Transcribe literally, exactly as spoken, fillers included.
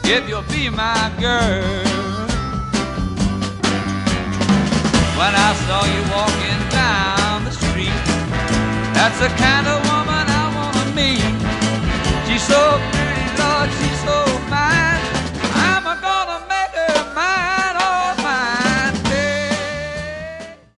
if you'll be my girl. When I saw you walking down the street, that's the kind of woman I wanna meet. She's so pretty